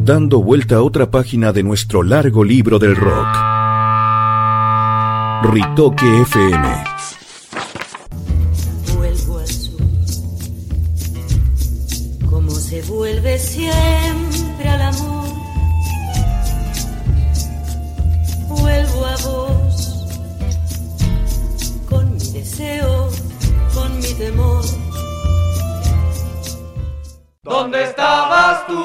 dando vuelta a otra página de nuestro largo libro del rock. Ritoque FM. Vuelvo al sur, como se vuelve siempre al amor. Vuelvo a vos, con mi deseo, con mi temor. ¿Dónde estabas tú?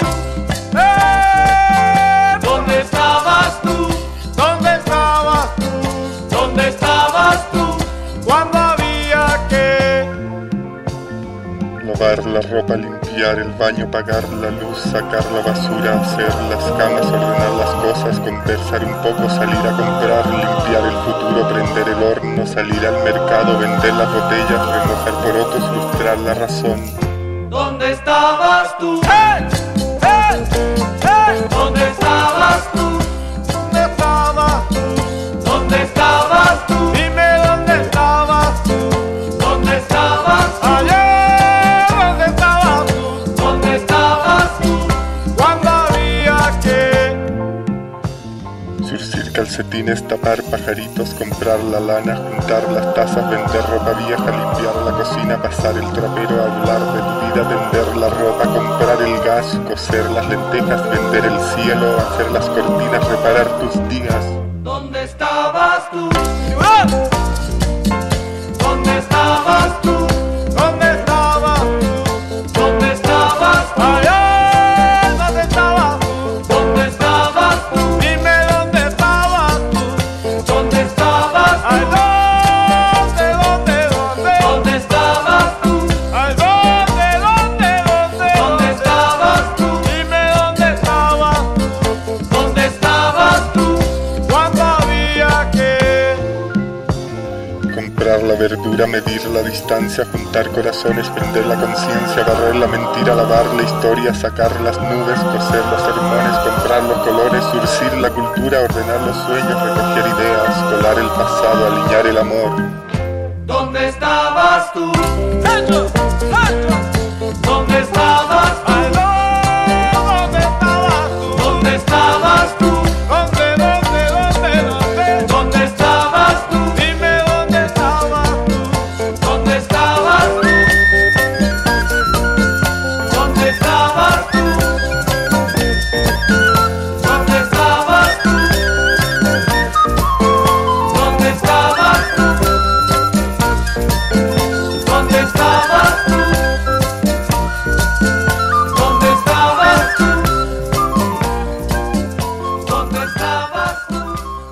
¿Dónde estabas tú? ¿Dónde estabas tú? ¿Dónde estabas tú? Cuando había que lavar la ropa, limpiar el baño, pagar la luz, sacar la basura, hacer las camas, ordenar las cosas, conversar un poco, salir a comprar, limpiar el futuro, prender el horno, salir al mercado, vender las botellas, remojar porotos, lustrar la razón. ¿Dónde estabas tú? ¡Hey! ¡Hey! ¡Hey! ¿Dónde estabas tú? ¿Dónde estabas tú? ¿Dónde estabas tú? Dime dónde estabas tú. ¿Dónde estabas tú? Ayer, ¿dónde estabas tú? ¿Dónde estabas tú? Cuando había que Surcir calcetines, tapar pajaritos, comprar la lana, juntar las tazas, vender ropa vieja, limpiar la cocina, pasar el trapero, hablar de tu vida, vender la ropa, comprar el gas, coser las lentejas, vender el cielo, hacer las cortinas, reparar tus días. ¿Dónde estabas tú? ¡Ah! ¿Dónde estabas tú? ¿Dónde estabas tú? ¿Dónde estabas tú? Ayer, ¿dónde estabas tú? ¿Dónde estabas tú? Dime dónde estabas tú. ¿Dónde estabas tú? Ay, ¿dónde? ¿Dónde estabas tú? Ay, ¿dónde? ¿Dónde estabas tú? Dime dónde estabas tú. ¿Dónde estabas tú? Cuando había que Comprar la verdura, medir la distancia, juntar corazones, prender la conciencia, barrer la mentira, lavar la historia, sacar las nubes, coser los sermones, comprar los colores, surcir la cultura, ordenar los sueños, recoger ideas, colar el pasado, alinear el amor. ¿Dónde estabas tú? ¡Sancho! ¡Sancho! ¿Dónde estabas tú? Ay, ¿dónde estabas tú? ¿Dónde estabas tú? ¿Dónde? ¿Dónde estabas tú? Dime dónde estabas tú. ¿Dónde estabas tú? ¿Dónde estabas tú? ¿Dónde estabas tú? ¿Dónde estabas tú? ¿Dónde estabas tú? ¿Dónde estabas tú? ¿Dónde estabas tú?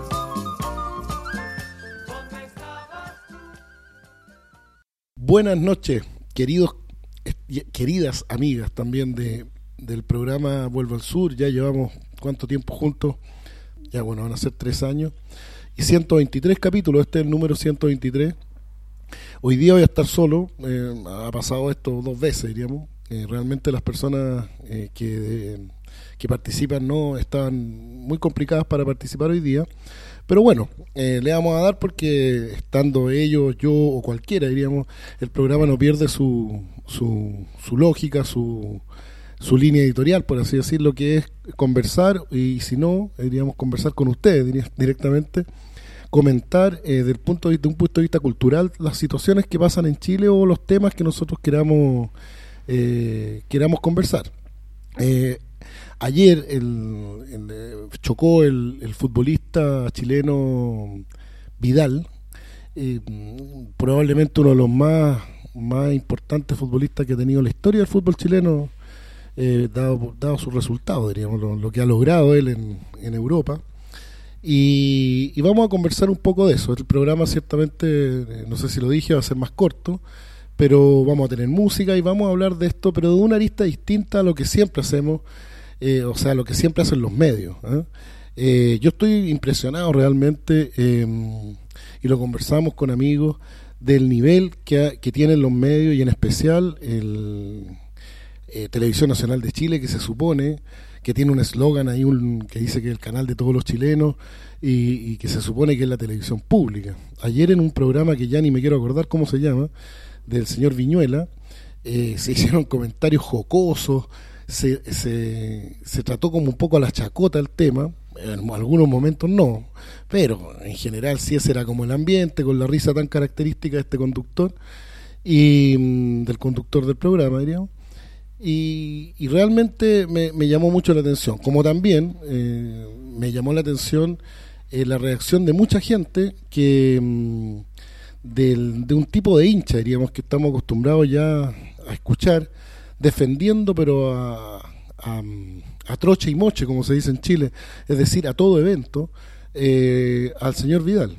¿Dónde estabas tú? Buenas noches, queridas amigas también del programa Vuelvo al Sur. Ya llevamos ¿cuánto tiempo juntos? Ya bueno, van a ser 3 años y 123 capítulos. Este es el número 123. Hoy día voy a estar solo. Ha pasado esto 2 veces, diríamos. Realmente las personas que participan no están muy complicadas para participar hoy día, pero bueno, le vamos a dar porque estando ellos, yo o cualquiera, diríamos, el programa no pierde su lógica, su línea editorial, por así decirlo, que es conversar, y si no, diríamos conversar con ustedes directamente, comentar de un punto de vista cultural las situaciones que pasan en Chile o los temas que nosotros queramos conversar. Ayer chocó el futbolista chileno Vidal, probablemente uno de los más importantes futbolistas que ha tenido la historia del fútbol chileno, dado sus resultados, diríamos, lo que ha logrado él en Europa. Y vamos a conversar un poco de eso. El programa ciertamente, no sé si lo dije, va a ser más corto, pero vamos a tener música y vamos a hablar de esto, pero de una arista distinta a lo que siempre hacemos, o sea, lo que siempre hacen los medios. Yo estoy impresionado realmente, y lo conversamos con amigos, del nivel que tienen los medios y en especial Televisión Nacional de Chile, que se supone que tiene un eslogan ahí que dice que es el canal de todos los chilenos y que se supone que es la televisión pública. Ayer en un programa que ya ni me quiero acordar cómo se llama, del señor Viñuela, se hicieron comentarios jocosos, se trató como un poco a la chacota el tema. En algunos momentos no, pero en general sí, ese era como el ambiente, con la risa tan característica de este conductor y del conductor del programa, diríamos. Y realmente me llamó mucho la atención, como también me llamó la atención la reacción de mucha gente que de un tipo de hincha, diríamos, que estamos acostumbrados ya a escuchar, defendiendo pero a troche y moche, como se dice en Chile, es decir, a todo evento, al señor Vidal.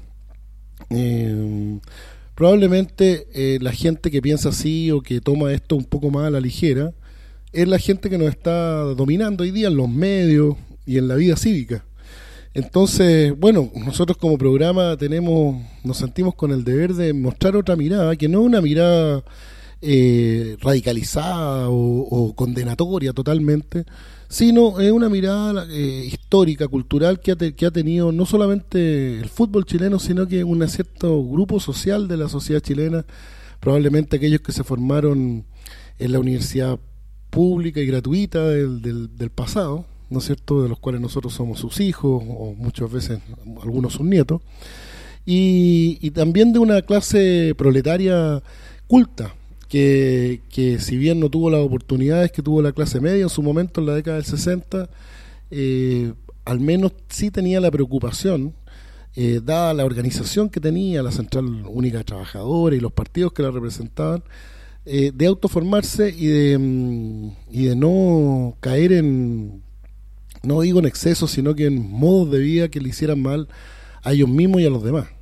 Probablemente la gente que piensa así o que toma esto un poco más a la ligera es la gente que nos está dominando hoy día en los medios y en la vida cívica. Entonces, bueno, nosotros como programa nos sentimos con el deber de mostrar otra mirada, que no es una mirada radicalizada o condenatoria totalmente, sino es una mirada histórica, cultural, que ha tenido no solamente el fútbol chileno, sino que un cierto grupo social de la sociedad chilena, probablemente aquellos que se formaron en la universidad pública y gratuita del pasado, ¿no es cierto?, de los cuales nosotros somos sus hijos o muchas veces algunos sus nietos, y también de una clase proletaria culta, que si bien no tuvo las oportunidades que tuvo la clase media en su momento en la década del 60, al menos sí tenía la preocupación, dada la organización que tenía la Central Única de Trabajadores y los partidos que la representaban, de autoformarse y de no caer no digo en exceso, sino que en modos de vida que le hicieran mal a ellos mismos y a los demás.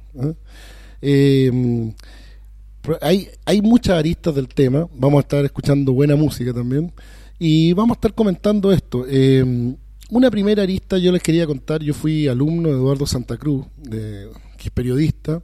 Hay muchas aristas del tema. Vamos a estar escuchando buena música también y vamos a estar comentando esto. Una primera arista yo les quería contar. Yo fui alumno de Eduardo Santa Cruz, que es periodista.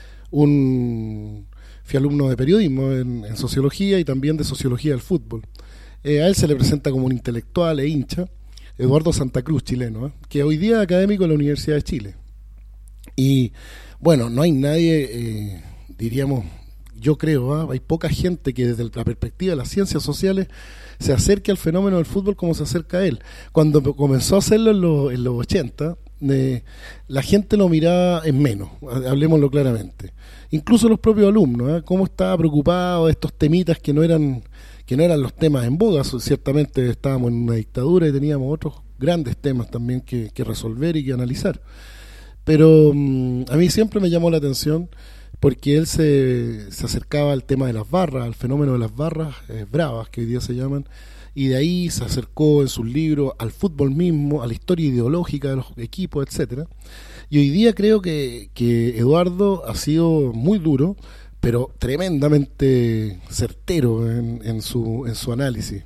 Fui alumno de periodismo en sociología y también de sociología del fútbol. A él se le presenta como un intelectual e hincha, Eduardo Santa Cruz, chileno, que hoy día es académico de la Universidad de Chile. Y bueno, no hay nadie, diríamos, yo creo, hay poca gente que desde la perspectiva de las ciencias sociales se acerque al fenómeno del fútbol como se acerca a él. Cuando comenzó a hacerlo en los 80, la gente lo miraba en menos, hablemoslo claramente. Incluso los propios alumnos, cómo estaba preocupado de estos temitas que no eran los temas en boga. Ciertamente estábamos en una dictadura y teníamos otros grandes temas también que resolver y que analizar. Pero a mí siempre me llamó la atención porque él se acercaba al tema de las barras, al fenómeno de las barras bravas, que hoy día se llaman, y de ahí se acercó en sus libros al fútbol mismo, a la historia ideológica de los equipos, etcétera. Y hoy día creo que Eduardo ha sido muy duro, pero tremendamente certero en su análisis.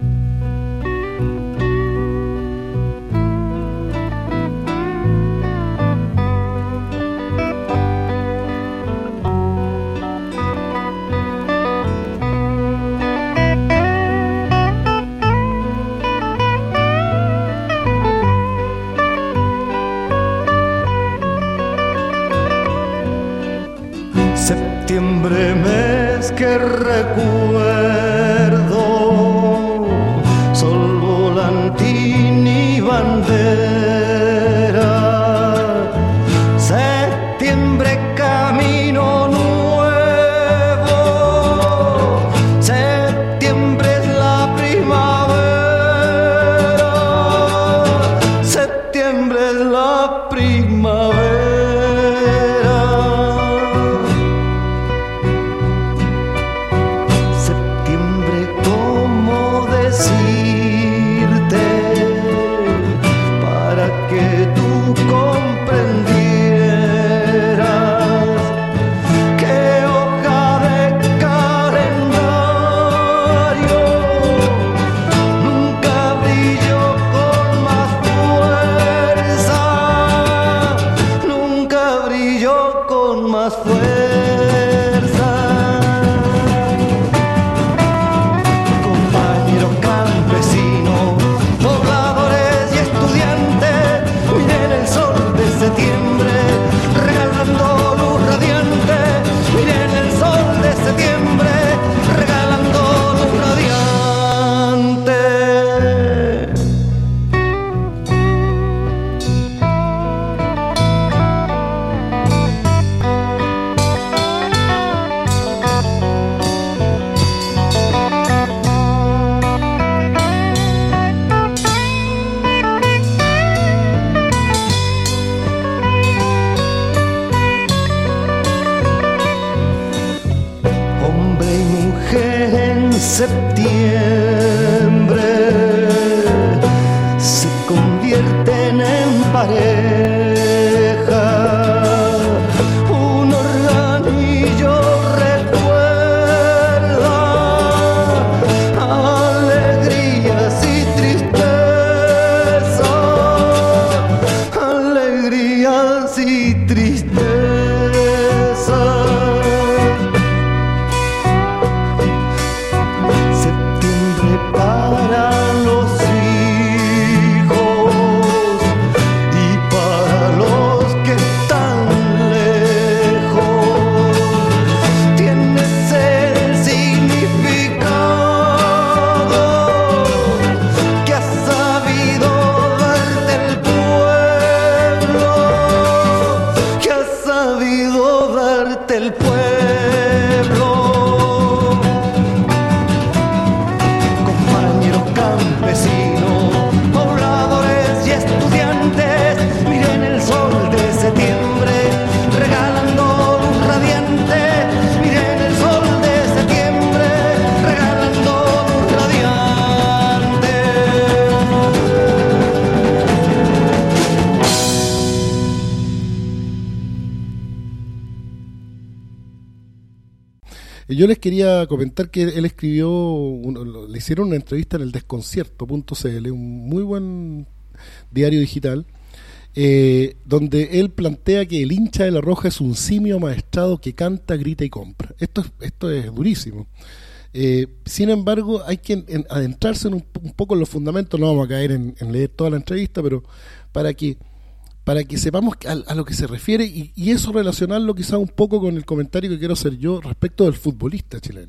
Septiembre, mes que recuerdo, sol, volantín y bandera. Septiembre, camino nuevo. Septiembre es la primavera. Septiembre es la primavera. septiembre se convierten en pareja. Un organillo recuerda alegrías y tristezas, alegrías y tristezas. Para los hijos y para los que están lejos, tienes el significado que ha sabido darte el pueblo, que ha sabido darte el pueblo. Campesinos, pobladores y estudiantes, miren el sol de septiembre regalando luz radiante. Miren el sol de septiembre regalando luz radiante. Yo les quería comentar que él escribió, le hicieron una entrevista en el desconcierto.cl, un muy buen diario digital, donde él plantea que el hincha de La Roja es un simio maestrado que canta, grita y compra. Esto es durísimo. Sin embargo, hay que adentrarse un poco en los fundamentos. No vamos a caer en leer toda la entrevista, pero para que sepamos a lo que se refiere y eso relacionarlo quizá un poco con el comentario que quiero hacer yo respecto del futbolista chileno.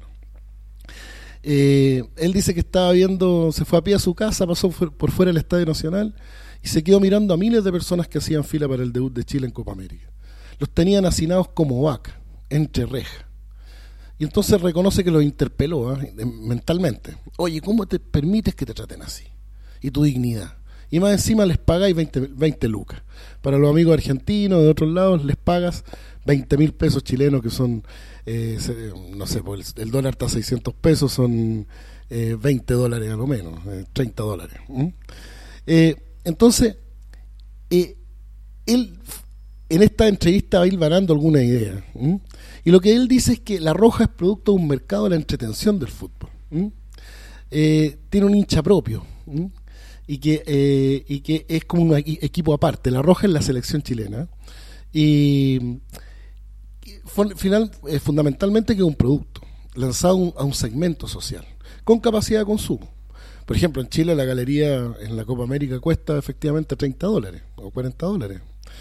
Él dice que estaba viendo, se fue a pie a su casa, pasó por fuera del Estadio Nacional y se quedó mirando a miles de personas que hacían fila para el debut de Chile en Copa América. Los tenían hacinados como vaca, entre rejas. Y entonces reconoce que los interpeló mentalmente. Oye, ¿cómo te permites que te traten así? Y tu dignidad. Y más encima les pagáis 20 lucas. Para los amigos argentinos de otros lados les pagas 20.000 pesos chilenos, que son, no sé, pues el dólar está a 600 pesos, son $20 a lo menos, $30. Entonces, él en esta entrevista va a ir ganando alguna idea. Y lo que él dice es que La Roja es producto de un mercado de la entretención del fútbol. Tiene un hincha propio. Y que es como un equipo aparte. La Roja es la selección chilena y fundamentalmente que es un producto lanzado a un segmento social con capacidad de consumo. Por ejemplo, en Chile la galería en la Copa América cuesta efectivamente $30 o $40.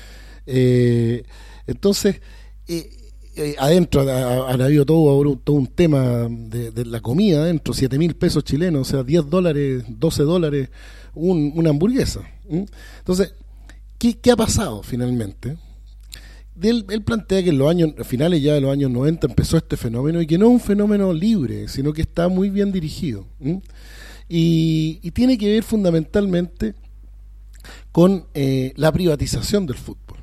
Entonces adentro han habido todo un tema de la comida adentro, 7.000 pesos chilenos, o sea, $10, $12 una hamburguesa. Entonces, ¿qué ha pasado finalmente? Él plantea que en los años finales ya de los años 90 empezó este fenómeno y que no es un fenómeno libre, sino que está muy bien dirigido. Y tiene que ver fundamentalmente con la privatización del fútbol.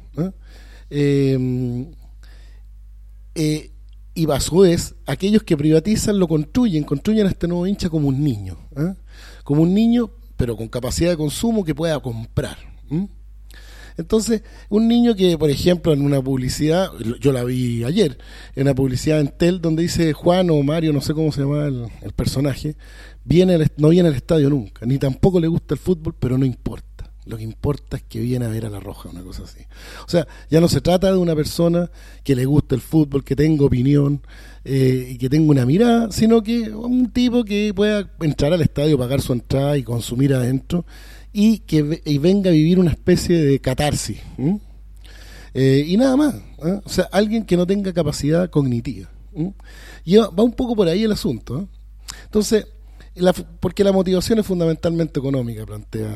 Y a su vez, aquellos que privatizan lo construyen a este nuevo hincha como un niño. Como un niño, pero con capacidad de consumo que pueda comprar. Entonces, un niño que, por ejemplo, en una publicidad, yo la vi ayer, en una publicidad en Tel, donde dice Juan o Mario, no sé cómo se llama el personaje, no viene al estadio nunca, ni tampoco le gusta el fútbol, pero no importa. Lo que importa es que viene a ver a La Roja, una cosa así. O sea, ya no se trata de una persona que le guste el fútbol, que tenga opinión y que tenga una mirada, sino que un tipo que pueda entrar al estadio, pagar su entrada y consumir adentro y venga a vivir una especie de catarsis. Y nada más. O sea, alguien que no tenga capacidad cognitiva. Y va un poco por ahí el asunto. Entonces, porque la motivación es fundamentalmente económica, plantea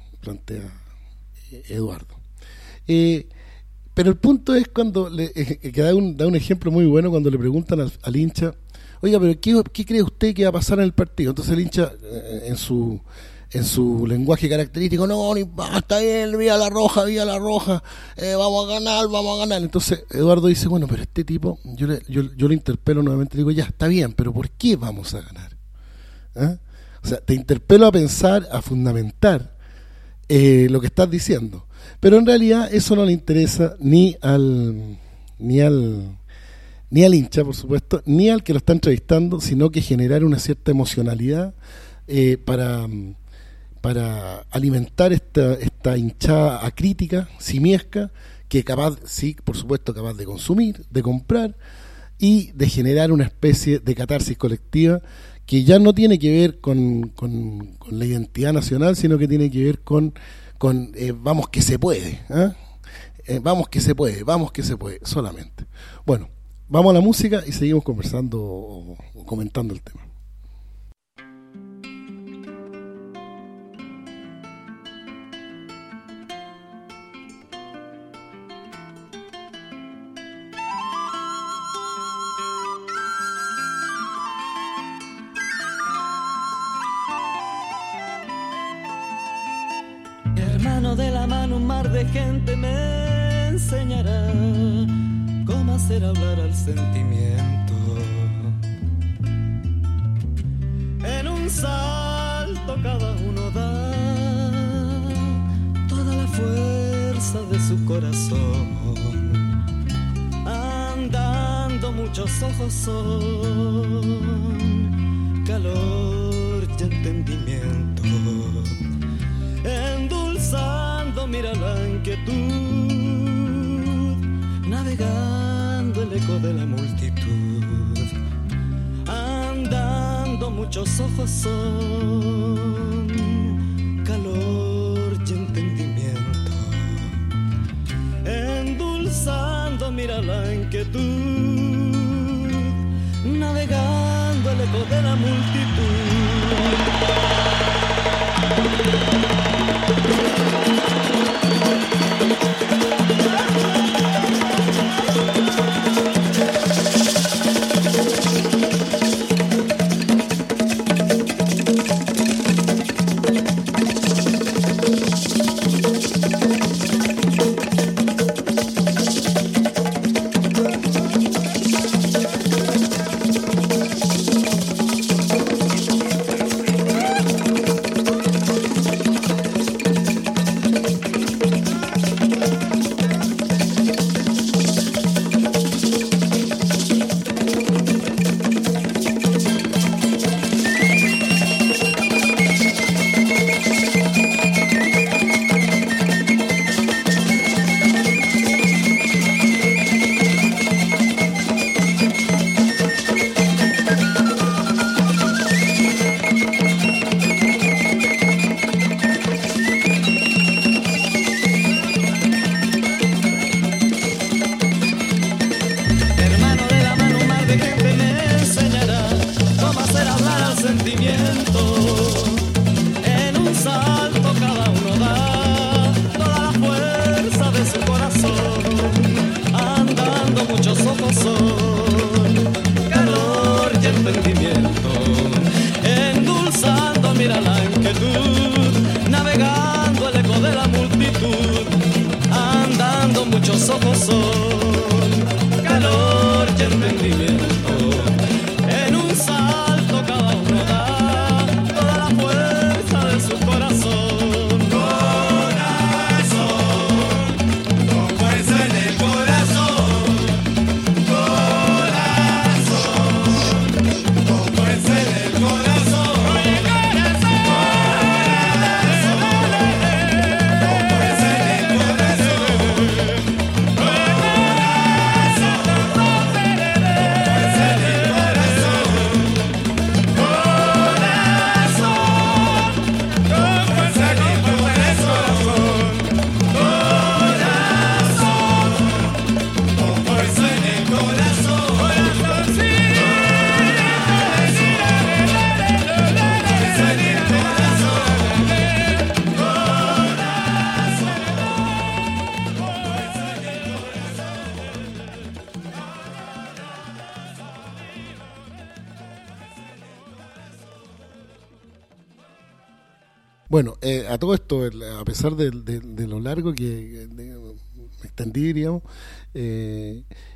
Eduardo. Pero el punto es cuando que da un ejemplo muy bueno cuando le preguntan al hincha, oiga, pero ¿qué cree usted que va a pasar en el partido? Entonces el hincha en su lenguaje característico, no, está bien, viva la roja, vamos a ganar. Entonces Eduardo dice, bueno, pero este tipo, yo lo interpelo nuevamente, digo, ya, está bien, pero ¿por qué vamos a ganar? ¿Ah? O sea, te interpelo a pensar, a fundamentar lo que estás diciendo. Pero en realidad eso no le interesa ni al hincha, por supuesto, ni al que lo está entrevistando, sino que generar una cierta emocionalidad para alimentar esta hinchada acrítica, simiesca, que capaz, sí, por supuesto, capaz de consumir, de comprar y de generar una especie de catarsis colectiva que ya no tiene que ver con la identidad nacional, sino que tiene que ver con vamos que se puede, vamos que se puede, solamente. Bueno, vamos a la música y seguimos conversando o comentando el tema. Hermano de la mano, un mar de gente me enseñará cómo hacer hablar al sentimiento. En un salto cada uno da toda la fuerza de su corazón. Andando muchos ojos son calor y entendimiento. Endulzando, mira la inquietud, navegando el eco de la multitud. Andando muchos ojos son calor y entendimiento. Endulzando, mira la inquietud, navegando el eco de la multitud. Bueno, a todo esto, a pesar de lo largo que me extendí, digamos,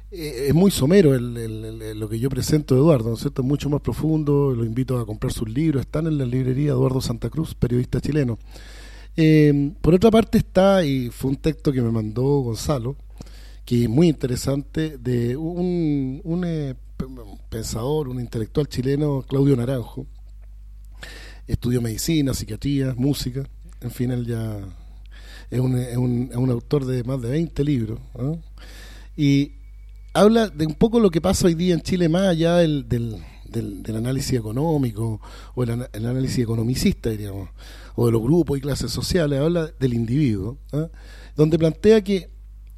es muy somero lo que yo presento de Eduardo, ¿no es cierto? Es mucho más profundo. Lo invito a comprar sus libros, están en la librería Eduardo Santa Cruz, periodista chileno. Por otra parte está, y fue un texto que me mandó Gonzalo, que es muy interesante, de un pensador, un intelectual chileno, Claudio Naranjo. Estudió medicina, psiquiatría, música, en fin, él ya es un autor de más de 20 libros, ¿no? Y habla de un poco lo que pasa hoy día en Chile, más allá del análisis económico o el análisis economicista, diríamos, o de los grupos y clases sociales. Habla del individuo, ¿eh? Donde plantea que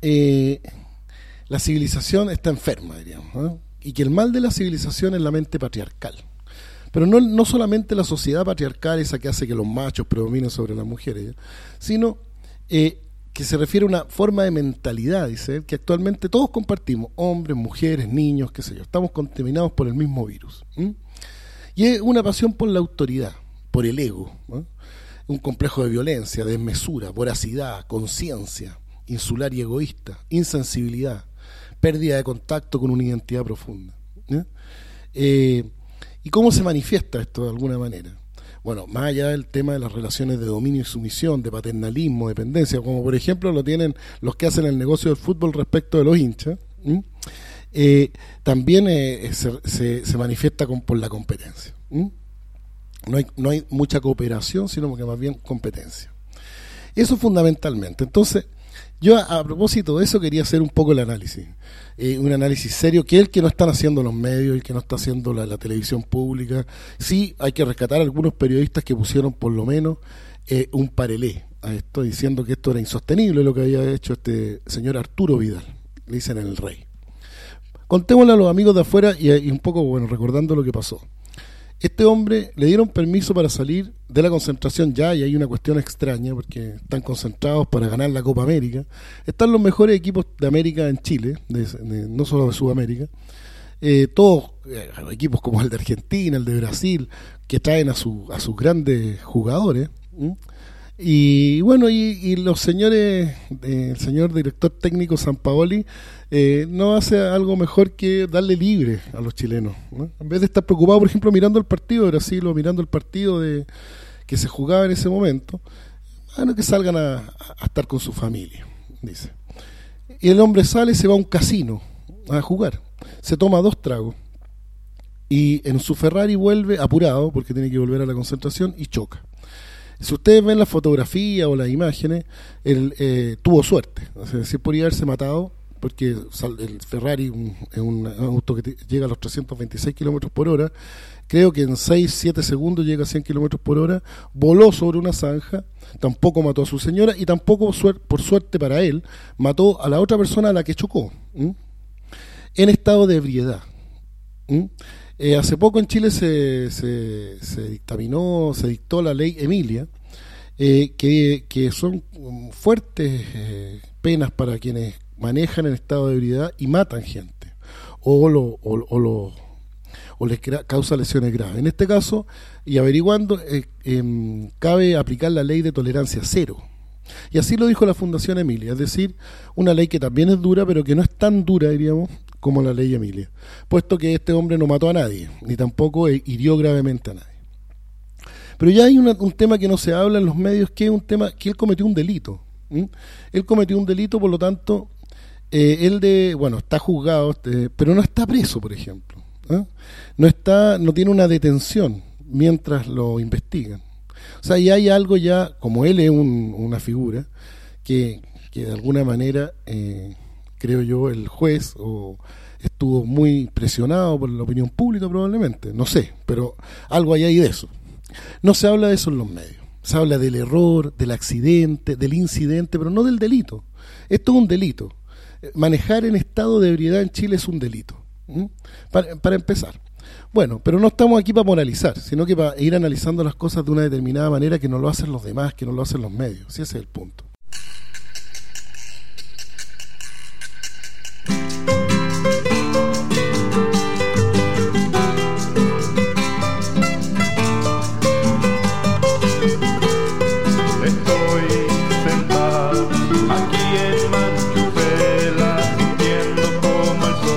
la civilización está enferma, diríamos, ¿eh? Y que el mal de la civilización es la mente patriarcal. Pero no solamente la sociedad patriarcal, esa que hace que los machos predominen sobre las mujeres, ¿eh? Sino que se refiere a una forma de mentalidad, dice él, que actualmente todos compartimos, hombres, mujeres, niños, qué sé yo, estamos contaminados por el mismo virus. Y es una pasión por la autoridad, por el ego, ¿no? Un complejo de violencia, desmesura, voracidad, conciencia, insular y egoísta, insensibilidad, pérdida de contacto con una identidad profunda. ¿Y cómo se manifiesta esto de alguna manera? Bueno, más allá del tema de las relaciones de dominio y sumisión, de paternalismo, dependencia, como por ejemplo lo tienen los que hacen el negocio del fútbol respecto de los hinchas, también se manifiesta por la competencia. No hay mucha cooperación, sino que más bien competencia. Eso fundamentalmente. Entonces, yo a propósito de eso quería hacer un poco el análisis, un análisis serio, que es el que no están haciendo los medios, el que no está haciendo la televisión pública. Sí, hay que rescatar a algunos periodistas que pusieron por lo menos un parelé a esto, diciendo que esto era insostenible lo que había hecho este señor Arturo Vidal, le dicen el Rey. Contémosle a los amigos de afuera y un poco, bueno, recordando lo que pasó. Este hombre le dieron permiso para salir de la concentración ya, y hay una cuestión extraña porque están concentrados para ganar la Copa América. Están los mejores equipos de América en Chile, no solo de Sudamérica, todos equipos como el de Argentina, el de Brasil, que traen a sus grandes jugadores. Y bueno, y los señores, el señor director técnico Sampaoli no hace algo mejor que darle libre a los chilenos, ¿no? En vez de estar preocupado, por ejemplo, mirando el partido de Brasil o mirando el partido que se jugaba en ese momento, bueno, que salgan a estar con su familia, dice. Y el hombre sale y se va a un casino a jugar, se toma 2 tragos y en su Ferrari vuelve apurado porque tiene que volver a la concentración y choca. Si ustedes ven la fotografía o las imágenes, él tuvo suerte, es decir, podría haberse matado, porque el Ferrari es un auto que llega a los 326 kilómetros por hora, creo que en 6-7 segundos llega a 100 kilómetros por hora, voló sobre una zanja, tampoco mató a su señora y tampoco, por suerte para él, mató a la otra persona a la que chocó, en estado de ebriedad. Hace poco en Chile se dictó la ley Emilia, que son fuertes penas para quienes manejan en estado de ebriedad y matan gente o les causa lesiones graves. En este caso, y averiguando, cabe aplicar la ley de tolerancia cero. Y así lo dijo la Fundación Emilia, es decir, una ley que también es dura, pero que no es tan dura, diríamos, como la ley Emilia, puesto que este hombre no mató a nadie, ni tampoco hirió gravemente a nadie. Pero ya hay un tema que no se habla en los medios, que es un tema que él cometió un delito. Él cometió un delito, por lo tanto, está juzgado, pero no está preso, por ejemplo. No tiene una detención mientras lo investigan. O sea, y hay algo ya, como él es una figura, que de alguna manera, creo yo, el juez estuvo muy presionado por la opinión pública probablemente, no sé, pero algo hay ahí de eso. No se habla de eso en los medios. Se habla del error, del accidente, del incidente, pero no del delito. Esto es un delito. Manejar en estado de ebriedad en Chile es un delito. Para empezar. Bueno, pero no estamos aquí para moralizar, sino que para ir analizando las cosas de una determinada manera, que no lo hacen los demás, que no lo hacen los medios. Sí, ese es el punto. Aquí en Manchuela, sintiendo como el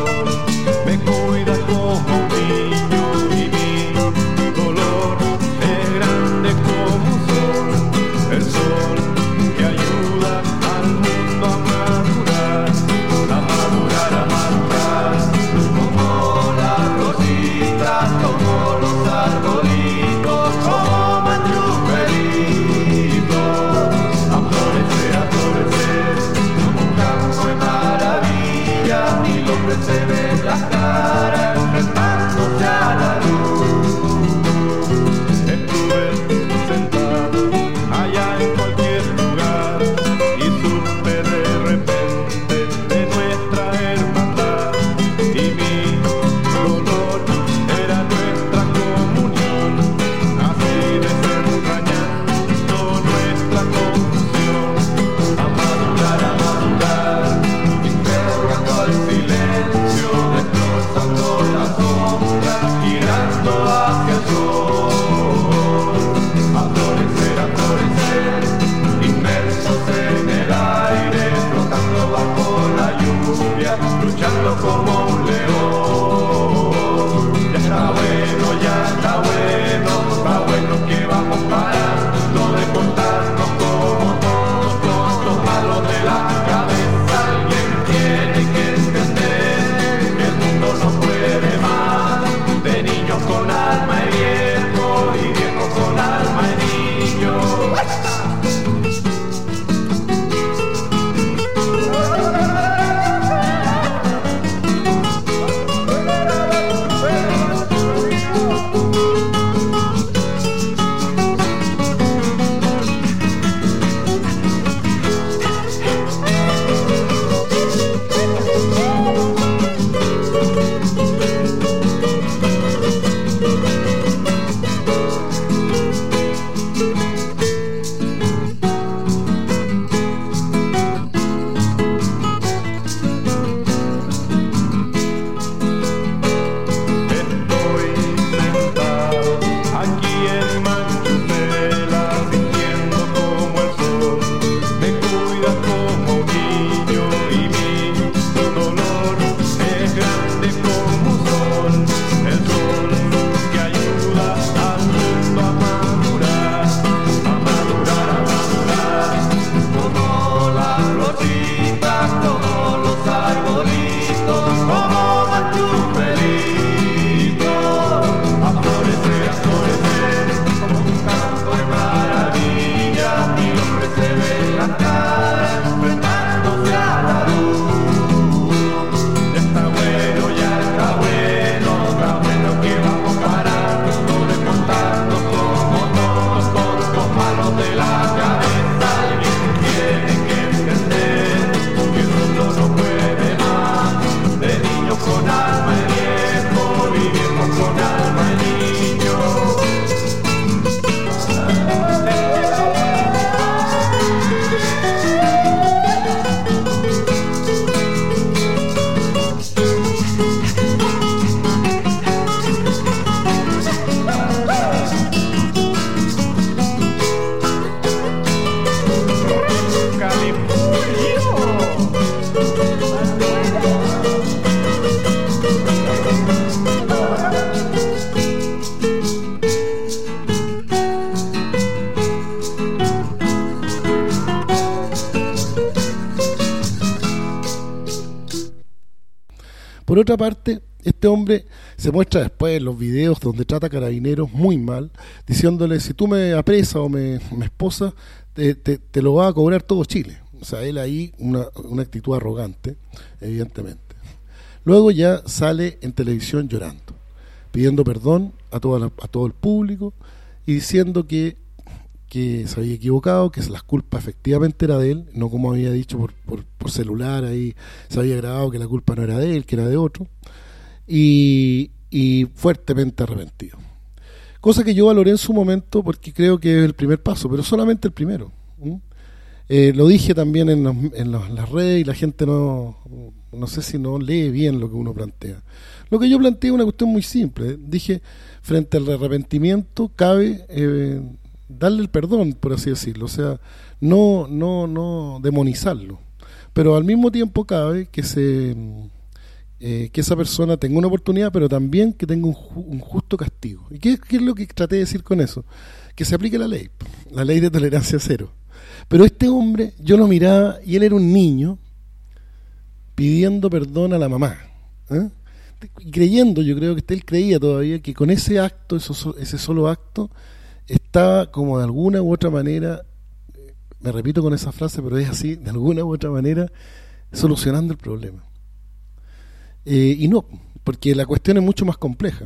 Por otra parte, este hombre se muestra después en los videos donde trata a Carabineros muy mal, diciéndole, si tú me apresas o me esposas, te lo va a cobrar todo Chile. O sea, él ahí una actitud arrogante, evidentemente. Luego ya sale en televisión llorando, pidiendo perdón a todo el público y diciendo que se había equivocado, que las culpas efectivamente era de él, no como había dicho por celular, ahí se había grabado que la culpa no era de él, que era de otro, y fuertemente arrepentido. Cosa que yo valoré en su momento porque creo que es el primer paso, pero solamente el primero. Lo dije también en las redes y la gente no sé si no lee bien lo que uno plantea. Lo que yo planteé es una cuestión muy simple. Dije, frente al arrepentimiento cabe darle el perdón, por así decirlo, o sea, no demonizarlo, pero al mismo tiempo cabe que que esa persona tenga una oportunidad, pero también que tenga un justo castigo. ¿Y qué es lo que traté de decir con eso? Que se aplique la ley de tolerancia cero. Pero este hombre, yo lo miraba y él era un niño pidiendo perdón a la mamá, y creyendo, yo creo que él creía todavía que con ese acto, ese solo acto, estaba como de alguna u otra manera, me repito con esa frase, pero es así, de alguna u otra manera solucionando el problema. Y no, porque la cuestión es mucho más compleja.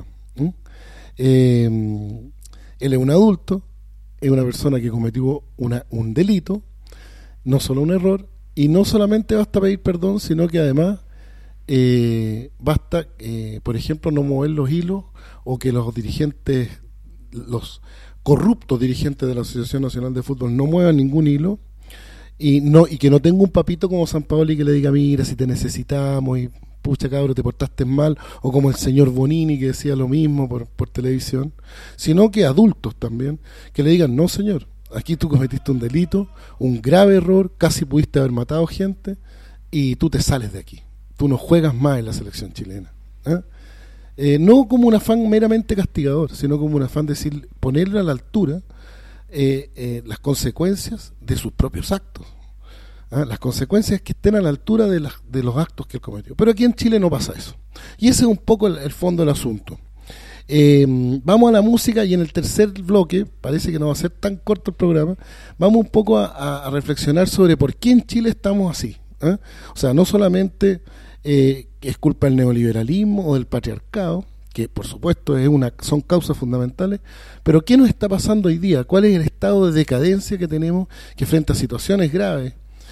Él es un adulto, es una persona que cometió un delito, no solo un error, y no solamente basta pedir perdón, sino que además basta, por ejemplo, no mover los hilos, o que los dirigentes, los corruptos dirigentes de la Asociación Nacional de Fútbol no muevan ningún hilo, y que no tenga un papito como San Paoli que le diga, mira, si te necesitamos, y pucha cabro, te portaste mal, o como el señor Bonini que decía lo mismo por televisión, sino que adultos también, que le digan, no señor, aquí tú cometiste un delito, un grave error, casi pudiste haber matado gente, y tú te sales de aquí, tú no juegas más en la selección chilena. No como un afán meramente castigador, sino como un afán de decir, ponerle a la altura las consecuencias de sus propios actos. Las consecuencias que estén a la altura de los actos que él cometió. Pero aquí en Chile no pasa eso. Y ese es un poco el fondo del asunto. Vamos a la música y en el tercer bloque, parece que no va a ser tan corto el programa, vamos un poco a reflexionar sobre por qué en Chile estamos así. O sea, no solamente es culpa del neoliberalismo o del patriarcado, que por supuesto son causas fundamentales, pero ¿qué nos está pasando hoy día? ¿Cuál es el estado de decadencia que tenemos, que frente a situaciones graves,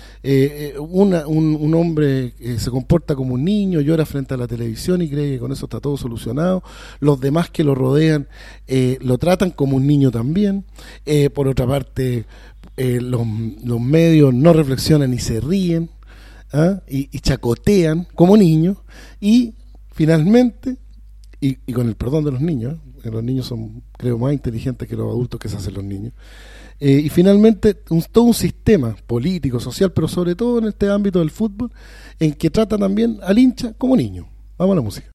un hombre se comporta como un niño, llora frente a la televisión y cree que con eso está todo solucionado, los demás que lo rodean lo tratan como un niño también, por otra parte los medios no reflexionan y se ríen, y chacotean como niños, y finalmente, y con el perdón de los niños, los niños son, creo, más inteligentes que los adultos que se hacen los niños, y finalmente todo un sistema político, social, pero sobre todo en este ámbito del fútbol, en que trata también al hincha como niño. Vamos a la música.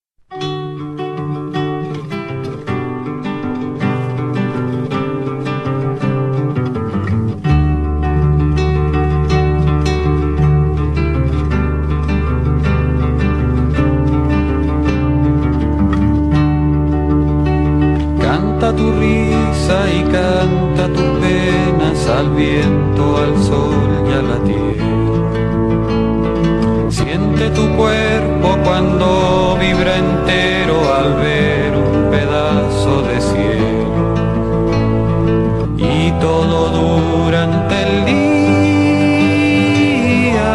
Canta tu risa y canta tus penas al viento, al sol y a la tierra. Siente tu cuerpo cuando vibra entero al ver un pedazo de cielo. Y todo durante el día,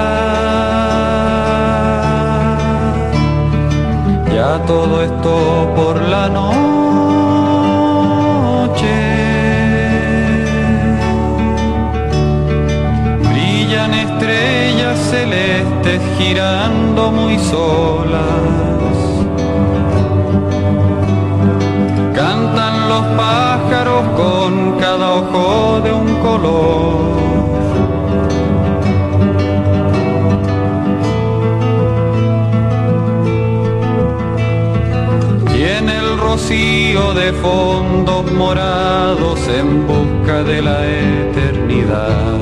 ya todo esto por la noche. Estrellas celestes girando muy solas, cantan los pájaros con cada ojo de un color. Y en el rocío de fondos morados en busca de la eternidad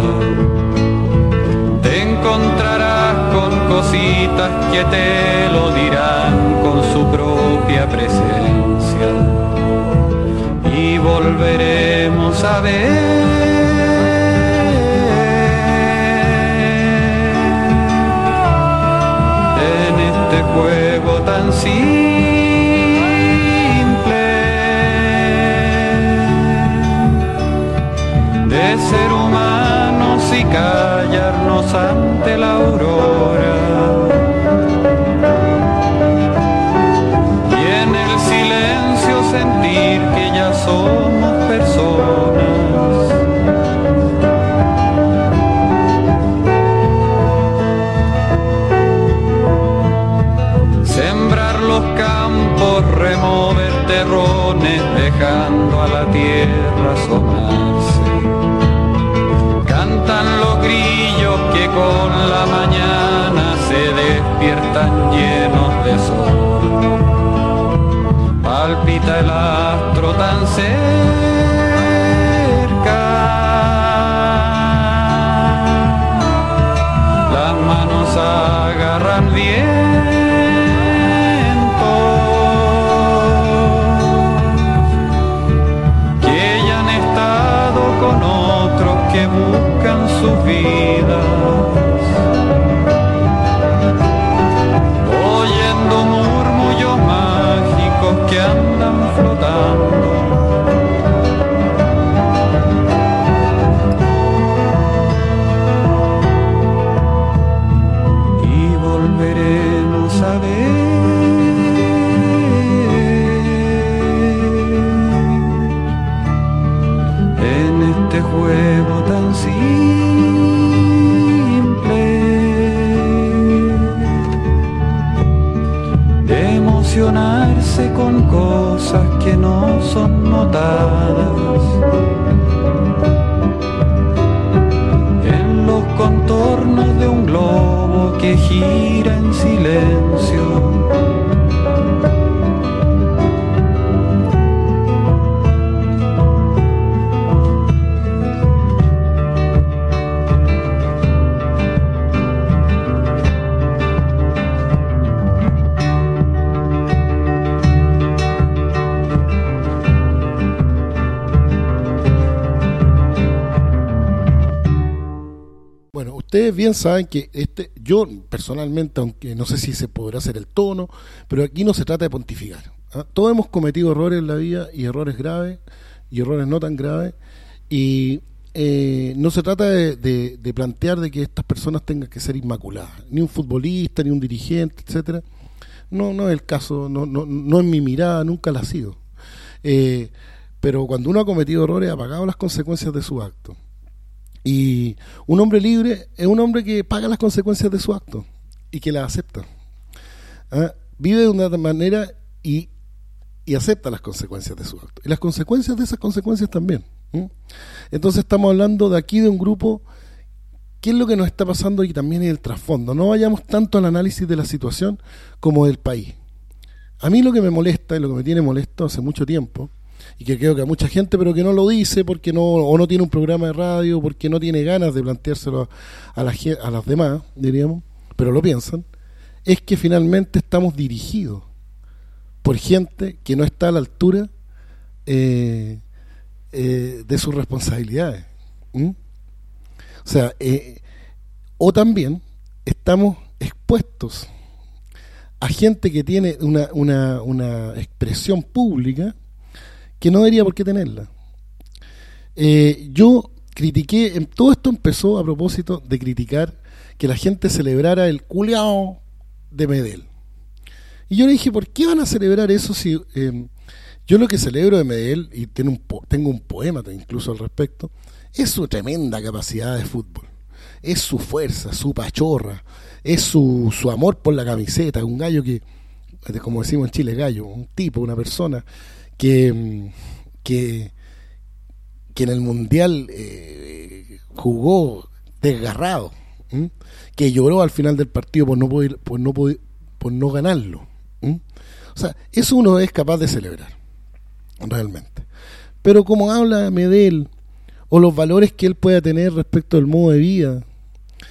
encontrarás con cositas que te lo dirán, propia presencia y volveremos a ver en este juego tan simple de ser humanos y callarnos ante la aurora y en el silencio sentir que ya somos personas. Sembrar los campos, remover terrones, dejando a la tierra asomarse. Cantan los grillos que con la mañana se despiertan llenos de sol. Palpita el astro tan cerca, las manos agarran viento, que ya han estado con otros que buscan sus vidas, oyendo murmullos mágicos que andan flotando. Y volveremos a ver en este juego tan simple de emocionarse con cosas que no son notadas, en los contornos de un globo que gira en silencio. Ustedes bien saben que yo personalmente, aunque no sé si se podrá hacer el tono, pero aquí no se trata de pontificar, ¿ah? Todos hemos cometido errores en la vida, y errores graves y errores no tan graves, y no se trata de plantear de que estas personas tengan que ser inmaculadas, ni un futbolista, ni un dirigente, etcétera. No es el caso, no es mi mirada, nunca la ha sido. Pero cuando uno ha cometido errores, ha pagado las consecuencias de su acto. Y un hombre libre es un hombre que paga las consecuencias de su acto y que las acepta, ¿ah? Vive de una manera y acepta las consecuencias de su acto y las consecuencias de esas consecuencias también. Entonces estamos hablando de aquí de un grupo. ¿Qué es lo que nos está pasando? Y también en el trasfondo. No vayamos tanto al análisis de la situación como del país. A mí lo que me molesta y lo que me tiene molesto hace mucho tiempo, y que creo que a mucha gente, pero que no lo dice porque no tiene un programa de radio, porque no tiene ganas de planteárselo a las demás, diríamos, pero lo piensan, es que finalmente estamos dirigidos por gente que no está a la altura de sus responsabilidades. O sea, o también estamos expuestos a gente que tiene una expresión pública que no debería por qué tenerla. Yo critiqué, todo esto empezó a propósito de criticar que la gente celebrara el culiao de Medel. Y yo le dije, ¿por qué van a celebrar eso si yo lo que celebro de Medel, y tengo un poema incluso al respecto, es su tremenda capacidad de fútbol, es su fuerza, su pachorra, es su amor por la camiseta, un gallo que, como decimos en Chile, gallo, un tipo, una persona que en el Mundial jugó desgarrado, que lloró al final del partido por no ganarlo. O sea, eso uno es capaz de celebrar realmente. Pero como habla Medel, o los valores que él pueda tener respecto al modo de vida,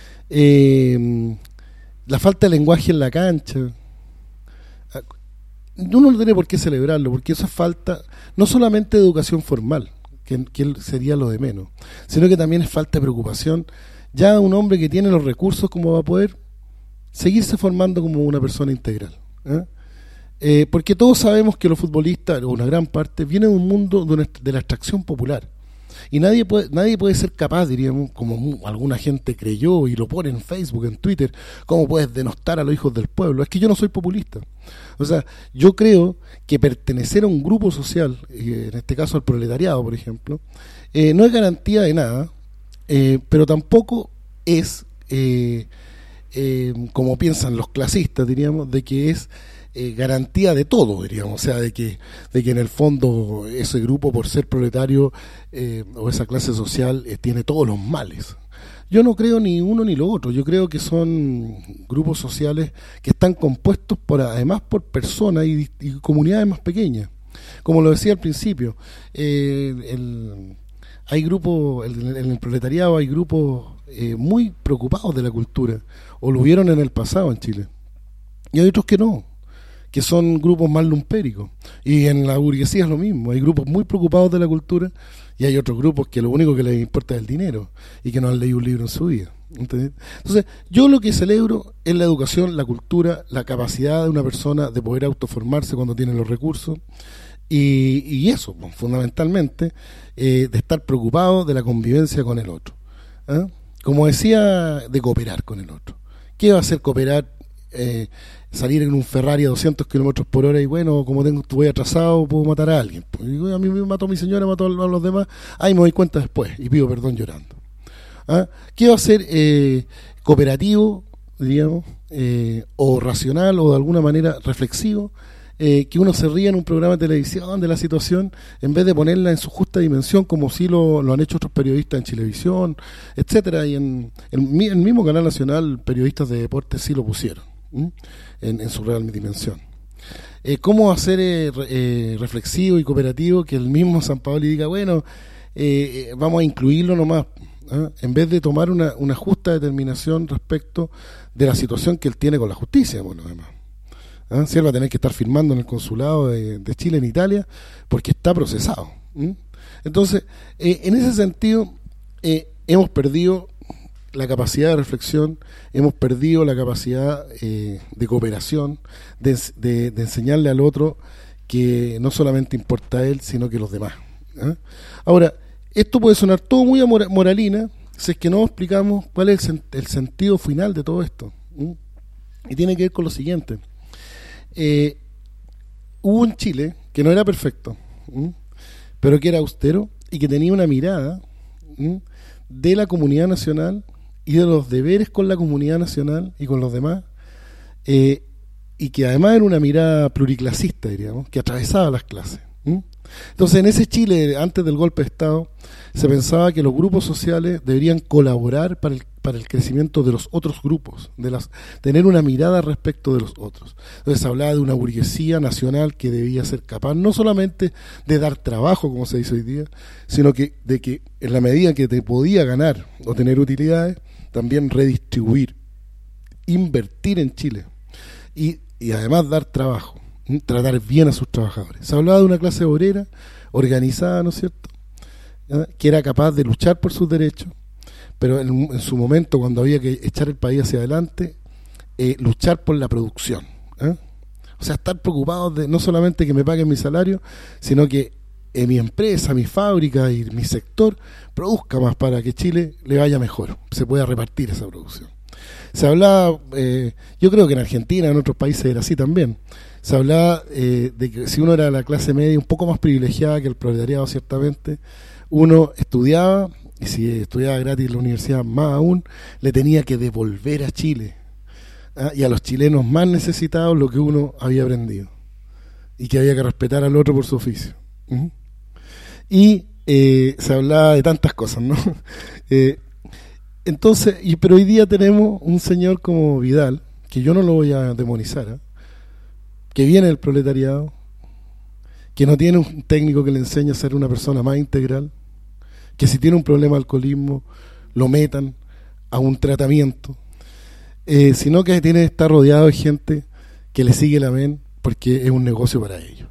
la falta de lenguaje en la cancha, uno no tiene por qué celebrarlo, porque eso es falta no solamente de educación formal, que sería lo de menos, sino que también es falta de preocupación ya de un hombre que tiene los recursos como va a poder seguirse formando como una persona integral, porque todos sabemos que los futbolistas, o una gran parte, vienen de un mundo de la extracción popular, y nadie puede ser capaz, diríamos, como alguna gente creyó y lo pone en Facebook, en Twitter, cómo puedes denostar a los hijos del pueblo. Es que yo no soy populista. O sea, yo creo que pertenecer a un grupo social, en este caso al proletariado, por ejemplo, no es garantía de nada, pero tampoco es como piensan los clasistas, diríamos, de que es garantía de todo, diríamos, o sea, de que en el fondo ese grupo, por ser proletario, o esa clase social, tiene todos los males. Yo no creo ni uno ni lo otro. Yo creo que son grupos sociales que están compuestos además por personas y comunidades más pequeñas. Como lo decía al principio, hay grupos, en el proletariado hay grupos muy preocupados de la cultura, o lo hubieron en el pasado en Chile, y hay otros que no, que son grupos más lumpéricos, y en la burguesía es lo mismo, hay grupos muy preocupados de la cultura, y hay otros grupos que lo único que les importa es el dinero, y que no han leído un libro en su vida. ¿Entendés? Entonces, yo lo que celebro es la educación, la cultura, la capacidad de una persona de poder autoformarse cuando tiene los recursos, y eso, fundamentalmente, de estar preocupado de la convivencia con el otro. Como decía, de cooperar con el otro. ¿Qué va a hacer cooperar? Salir en un Ferrari a 200 kilómetros por hora y bueno, como voy atrasado, puedo matar a alguien. A mí me mató a mi señora, mató a los demás, ahí me doy cuenta después y pido perdón llorando. ¿Qué va a ser cooperativo, diríamos, o racional, o de alguna manera reflexivo? Que uno se ría en un programa de televisión de la situación, en vez de ponerla en su justa dimensión, como sí lo han hecho otros periodistas en Chilevisión, etcétera, y en el mismo canal nacional, periodistas de deportes sí lo pusieron en su real dimensión. ¿Cómo hacer reflexivo y cooperativo que el mismo San Paoli diga, bueno, vamos a incluirlo nomás, en vez de tomar una justa determinación respecto de la situación que él tiene con la justicia, bueno, además. Si él va a tener que estar firmando en el consulado de Chile en Italia porque está procesado. Entonces, en ese sentido, hemos perdido la capacidad de reflexión, hemos perdido la capacidad de cooperación, de enseñarle al otro que no solamente importa a él, sino que los demás. Ahora, esto puede sonar todo muy a moralina si es que no explicamos cuál es el sentido final de todo esto. Y tiene que ver con lo siguiente. Hubo un Chile que no era perfecto, pero que era austero y que tenía una mirada de la comunidad nacional y de los deberes con la comunidad nacional y con los demás, y que además era una mirada pluriclasista, diríamos, que atravesaba las clases. Entonces, en ese Chile, antes del golpe de Estado, se pensaba que los grupos sociales deberían colaborar para el crecimiento de los otros grupos, tener una mirada respecto de los otros. Entonces, se hablaba de una burguesía nacional que debía ser capaz no solamente de dar trabajo, como se dice hoy día, sino de que en la medida que te podía ganar o tener utilidades, también redistribuir, invertir en Chile y además dar trabajo, tratar bien a sus trabajadores. Se hablaba de una clase obrera organizada, ¿no es cierto?, que era capaz de luchar por sus derechos, pero en su momento, cuando había que echar el país hacia adelante, luchar por la producción. O sea, estar preocupados de no solamente que me paguen mi salario, sino que mi empresa, mi fábrica y mi sector produzca más para que Chile le vaya mejor, se pueda repartir esa producción. Se hablaba, yo creo que en Argentina, en otros países era así también, se hablaba de que si uno era la clase media un poco más privilegiada que el proletariado, ciertamente, uno estudiaba, y si estudiaba gratis en la universidad, más aún, le tenía que devolver a Chile, y a los chilenos más necesitados lo que uno había aprendido, y que había que respetar al otro por su oficio. Y se hablaba de tantas cosas, ¿no? Entonces, pero hoy día tenemos un señor como Vidal, que yo no lo voy a demonizar, que viene del proletariado, que no tiene un técnico que le enseñe a ser una persona más integral, que si tiene un problema de alcoholismo lo metan a un tratamiento, sino que está rodeado de gente que le sigue la ven porque es un negocio para ellos.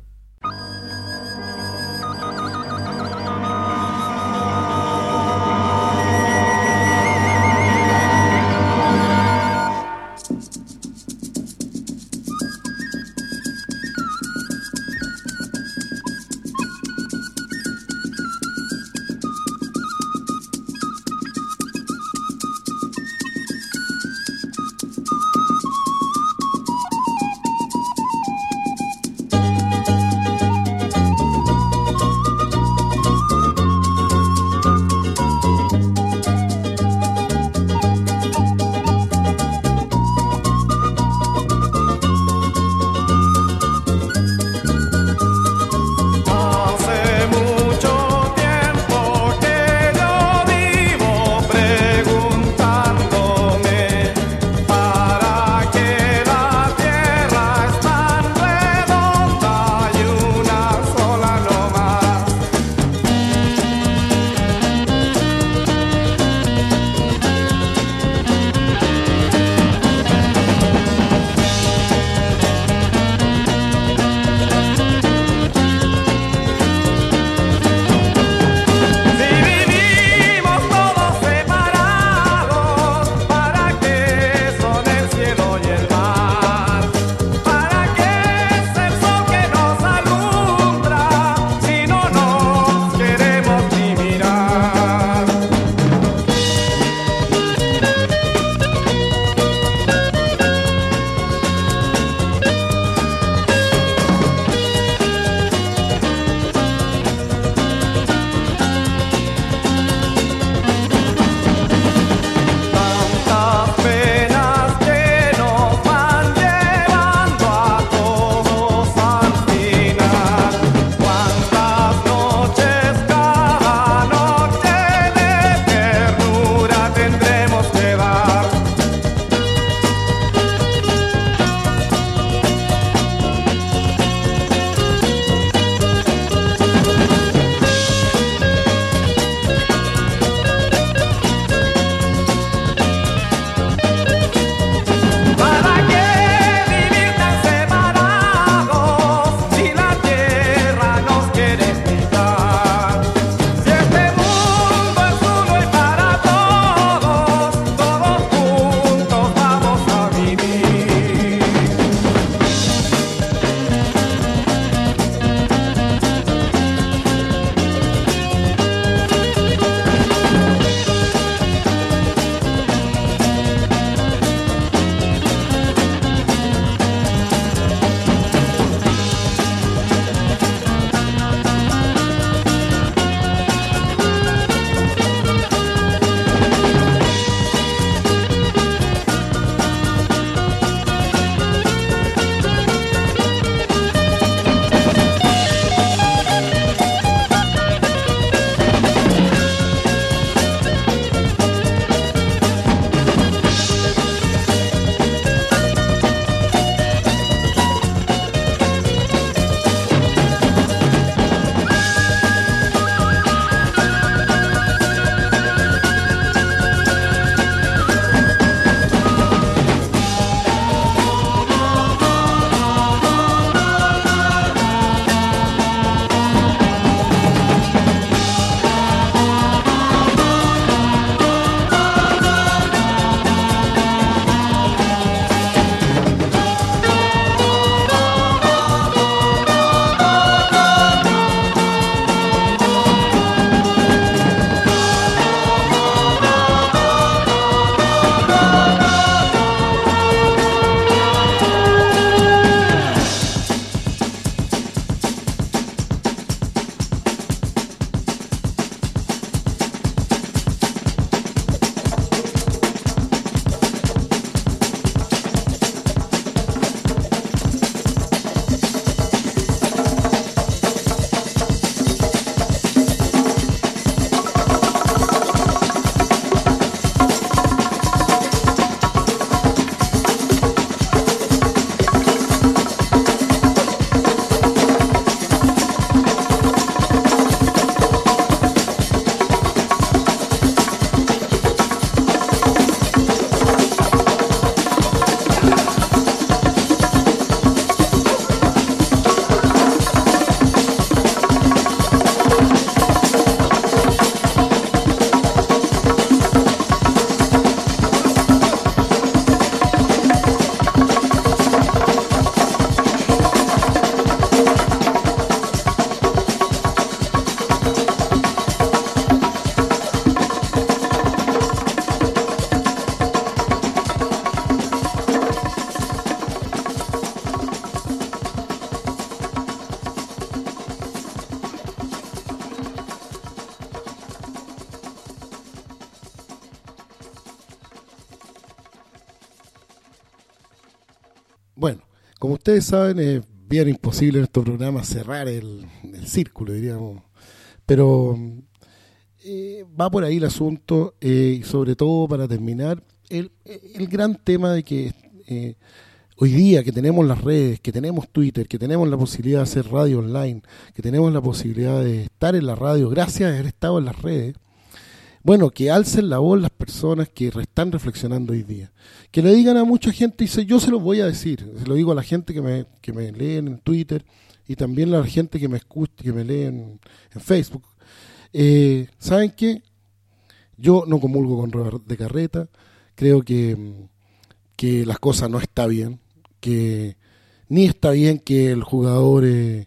Bueno, como ustedes saben, es bien imposible en estos programas cerrar el círculo, diríamos. Pero va por ahí el asunto, y sobre todo para terminar, el gran tema de que hoy día que tenemos las redes, que tenemos Twitter, que tenemos la posibilidad de hacer radio online, que tenemos la posibilidad de estar en la radio gracias a haber estado en las redes, bueno, que alcen la voz las personas que están reflexionando hoy día. Que le digan a mucha gente, dice, yo se los voy a decir, se lo digo a la gente que me leen en Twitter y también a la gente que me escucha, que me lee en Facebook. ¿Saben qué? Yo no comulgo con Robert de Carreta, creo que las cosas no está bien, que ni está bien que el jugador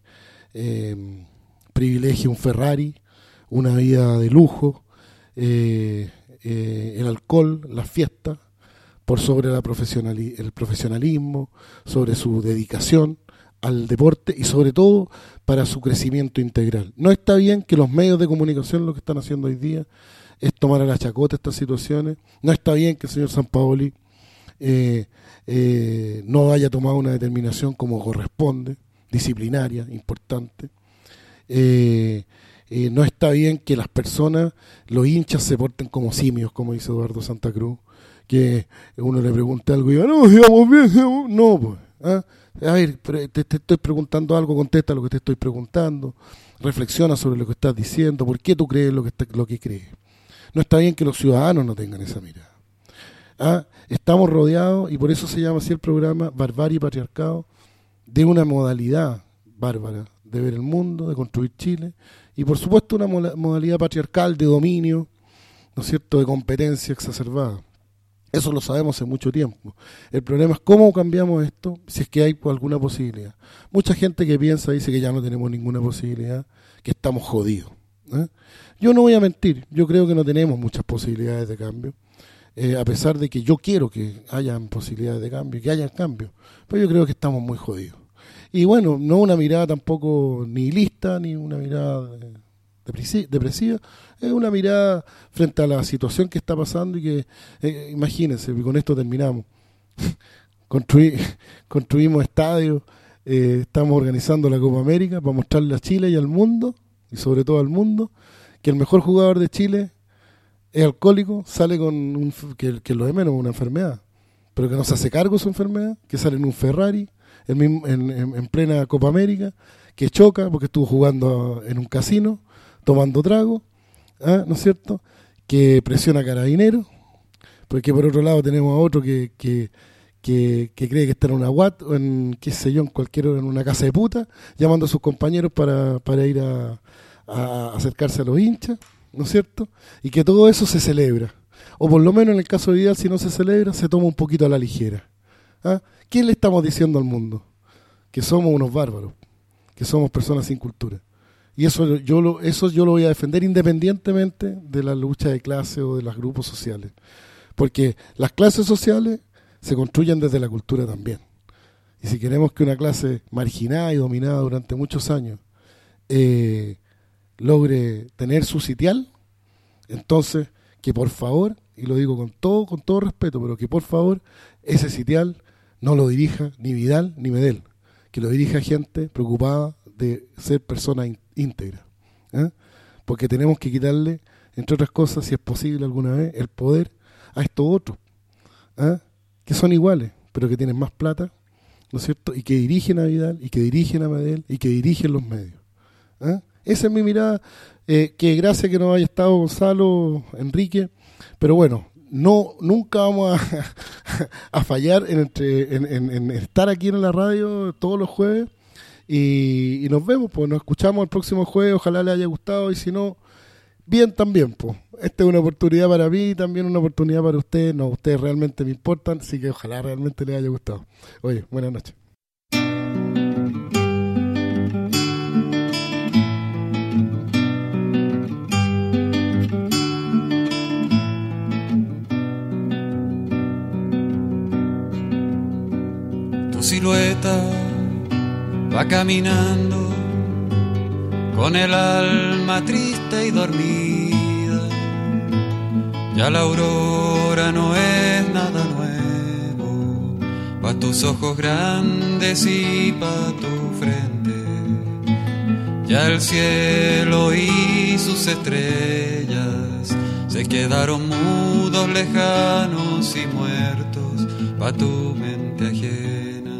privilegie un Ferrari, una vida de lujo, el alcohol, las fiestas, por sobre el profesionalismo, sobre su dedicación al deporte y sobre todo para su crecimiento integral. No está bien que los medios de comunicación lo que están haciendo hoy día es tomar a la chacota estas situaciones. No está bien que el señor Sampaoli no haya tomado una determinación como corresponde, disciplinaria, importante. No está bien que las personas, los hinchas se porten como simios, como dice Eduardo Santa Cruz, que uno le pregunta algo y diga, no, digamos bien, digamos. No, pues, ¿ah? A ver, te estoy preguntando algo, contesta lo que te estoy preguntando, reflexiona sobre lo que estás diciendo, por qué tú crees lo que crees. No está bien que los ciudadanos no tengan esa mirada. ¿Ah? Estamos rodeados, y por eso se llama así el programa, Barbarie y Patriarcado, de una modalidad bárbara de ver el mundo, de construir Chile, y por supuesto una modalidad patriarcal de dominio, ¿no es cierto?, de competencia exacerbada. Eso lo sabemos hace mucho tiempo. El problema es cómo cambiamos esto, si es que hay alguna posibilidad. Mucha gente que piensa, dice que ya no tenemos ninguna posibilidad, que estamos jodidos. Yo no voy a mentir, yo creo que no tenemos muchas posibilidades de cambio, a pesar de que yo quiero que hayan posibilidades de cambio, que haya cambio, pero yo creo que estamos muy jodidos. Y bueno, no una mirada tampoco nihilista, ni una mirada depresiva, es una mirada frente a la situación que está pasando y que, imagínense, con esto terminamos. Construimos estadios, estamos organizando la Copa América para mostrarle a Chile y al mundo, y sobre todo al mundo, que el mejor jugador de Chile es alcohólico, sale con que lo de menos una enfermedad, pero que no se hace cargo de su enfermedad, que sale en un Ferrari en plena Copa América, que choca porque estuvo jugando en un casino, tomando trago, ¿no es cierto?, que presiona a Carabineros, porque por otro lado tenemos a otro que cree que está en una UAT o en, qué sé yo, en una casa de puta, llamando a sus compañeros para ir a acercarse a los hinchas, ¿no es cierto?, y que todo eso se celebra, o por lo menos en el caso de Vidal, si no se celebra, se toma un poquito a la ligera. ¿Qué le estamos diciendo al mundo? Que somos unos bárbaros, que somos personas sin cultura. Y eso yo lo voy a defender independientemente de la lucha de clase o de los grupos sociales. Porque las clases sociales se construyen desde la cultura también. Y si queremos que una clase marginada y dominada durante muchos años logre tener su sitial, entonces que por favor, y lo digo con todo respeto, pero que por favor ese sitial no lo dirija ni Vidal ni Medel, que lo dirija gente preocupada de ser persona íntegra, porque tenemos que quitarle, entre otras cosas, si es posible alguna vez, el poder a estos otros, que son iguales, pero que tienen más plata, ¿no es cierto?, y que dirigen a Vidal, y que dirigen a Medel, y que dirigen los medios. Esa es mi mirada, que gracias que no haya estado Gonzalo, Enrique, pero bueno, nunca vamos a fallar en estar aquí en la radio todos los jueves, y nos vemos, pues nos escuchamos el próximo jueves, ojalá les haya gustado, y si no, bien también, pues esta es una oportunidad para mí y también una oportunidad para ustedes. No, ustedes realmente me importan, así que ojalá realmente les haya gustado. Oye, buenas noches. Silueta va caminando con el alma triste y dormida. Ya la aurora no es nada nuevo, va tu tus ojos grandes y pa' tu frente. Ya el cielo y sus estrellas se quedaron mudos, lejanos y muertos pa' tu mente ajena.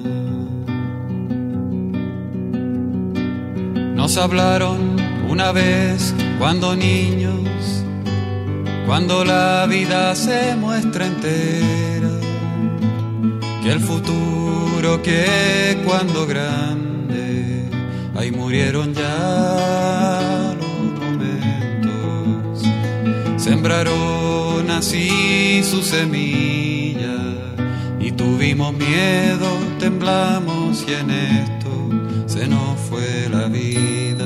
Nos hablaron una vez cuando niños, cuando la vida se muestra entera, que el futuro que cuando grande, ahí murieron ya los momentos. Sembraron así su semilla y tuvimos miedo, temblamos y en esto se nos fue la vida.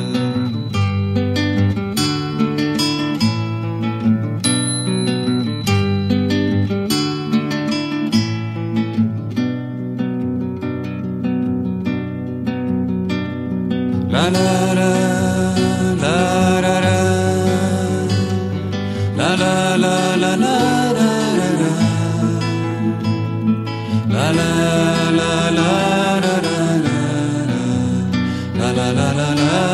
La la la la la la la la la la la la la la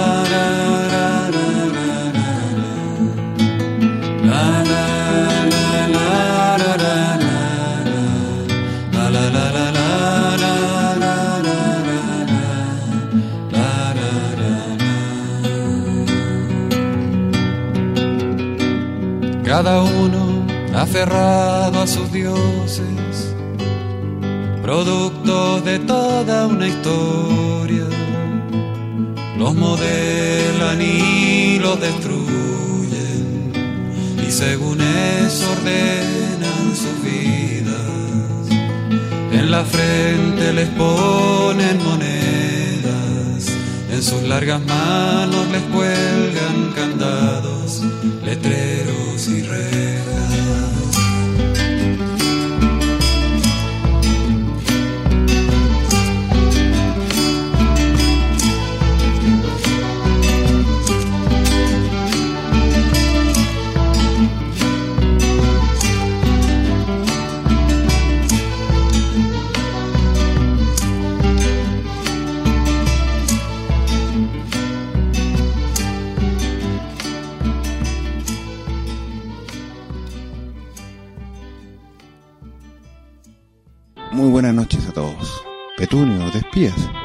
cada uno aferrado a sus dioses, producto de toda una historia, los modelan y los destruyen, y según eso ordenan sus vidas. En la frente les ponen monedas, en sus largas manos les cuelgan candados, letreros y rejas. Muy buenas noches a todos. Petunio, ¿te espías?